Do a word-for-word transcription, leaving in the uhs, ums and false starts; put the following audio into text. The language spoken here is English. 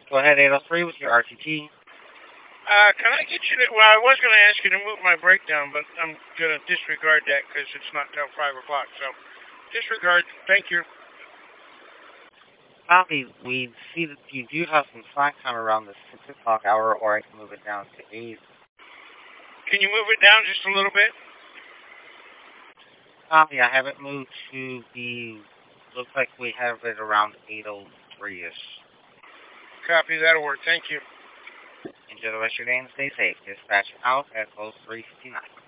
Go ahead, eight oh three with your R T T. Uh, can I get you to, well, I was going to ask you to move my breakdown, but I'm going to disregard that because it's not till five o'clock, so disregard. Thank you. Copy. We see that you do have some slack time around the six o'clock hour, or I can move it down to eight. Can you move it down just a little bit? Copy. I have it moved to the, looks like we have it around eight oh three-ish. Copy, that'll work. Thank you. Enjoy the rest of your day and stay safe. Dispatch out at oh three fifty-nine.